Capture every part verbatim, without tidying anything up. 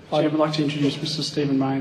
I would like to introduce Mister Stephen Mayne.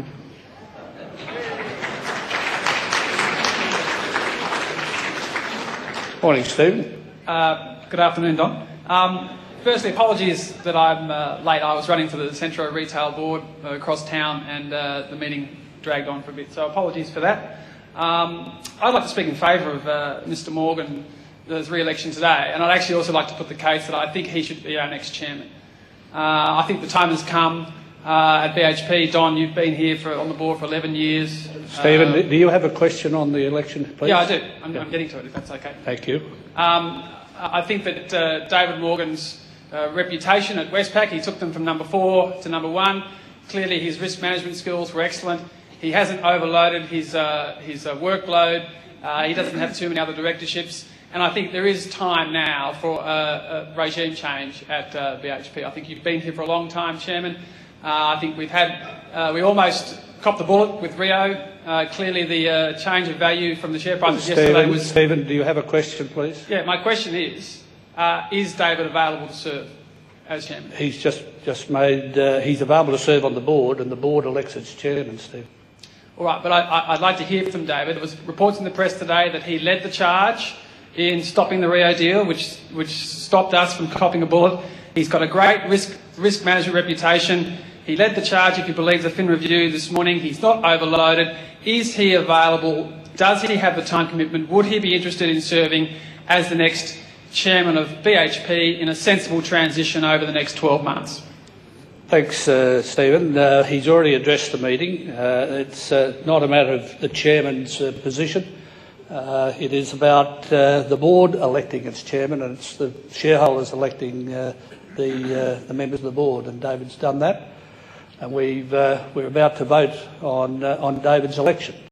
Morning, Stephen. Uh, good afternoon, Don. Um, firstly, apologies that I'm uh, late. I was running for the Centro Retail Board uh, across town and uh, the meeting dragged on for a bit, so apologies for that. Um, I'd like to speak in favour of uh, Mister Morgan's re-election today, and I'd actually also like to put the case that I think he should be our next chairman. Uh, I think the time has come uh, at B H P. Don, you've been here for, on the board for eleven years. Stephen, Uh, do you have a question on the election, please? Yeah, I do. I'm, Yeah. I'm getting to it, if that's okay. Thank you. Um, I think that uh, David Morgan's uh, reputation at Westpac, he took them from number four to number one. Clearly his risk management skills were excellent. He hasn't overloaded his, uh, his uh, workload. Uh, he doesn't have too many other directorships. And I think there is time now for uh, a regime change at uh, B H P. I think you've been here for a long time, Chairman. Uh, I think we've had, uh, we almost copped the bullet with Rio. Uh, clearly the uh, change of value from the share prices yesterday Stephen, was... Stephen, do you have a question, please? Yeah, my question is, uh, is David available to serve as chairman? He's just, just made, uh, he's available to serve on the board, and the board elects its chairman, Stephen. All right, but I, I, I'd like to hear from David. There was reports in the press today that he led the charge in stopping the Rio deal, which, which stopped us from copping a bullet. He's got a great risk, risk management reputation. He led the charge, if you believe the Fin Review this morning. He's not overloaded. Is he available? Does he have the time commitment? Would he be interested in serving as the next chairman of B H P in a sensible transition over the next twelve months? Thanks, uh, Stephen. Uh, he's already addressed the meeting. Uh, it's uh, not a matter of the chairman's uh, position. Uh, it is about uh, the board electing its chairman, and it's the shareholders electing uh, the, uh, the members of the board, and David's done that. And we've, uh, we're about to vote on, uh, on David's election.